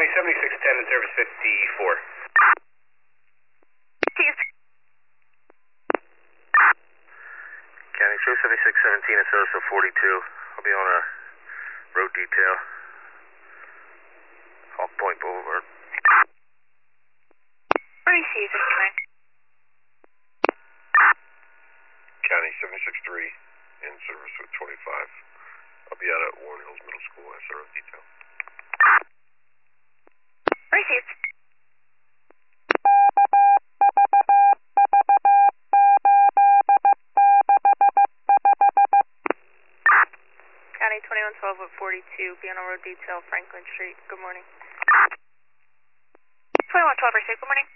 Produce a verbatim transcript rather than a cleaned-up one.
County seventy-six ten in service fifty-four. County two seventy-six seventeen in service of forty-two. I'll be on a road detail. Hawk Point Boulevard. Receive fifty-nine. County seventy-six three in service with twenty-five. I'll be out at Warren Hills Middle School as a road detail. Received. County twenty-one twelve at forty-two, be on a road detail, Franklin Street. Good morning. twenty-one twelve, received. Good morning.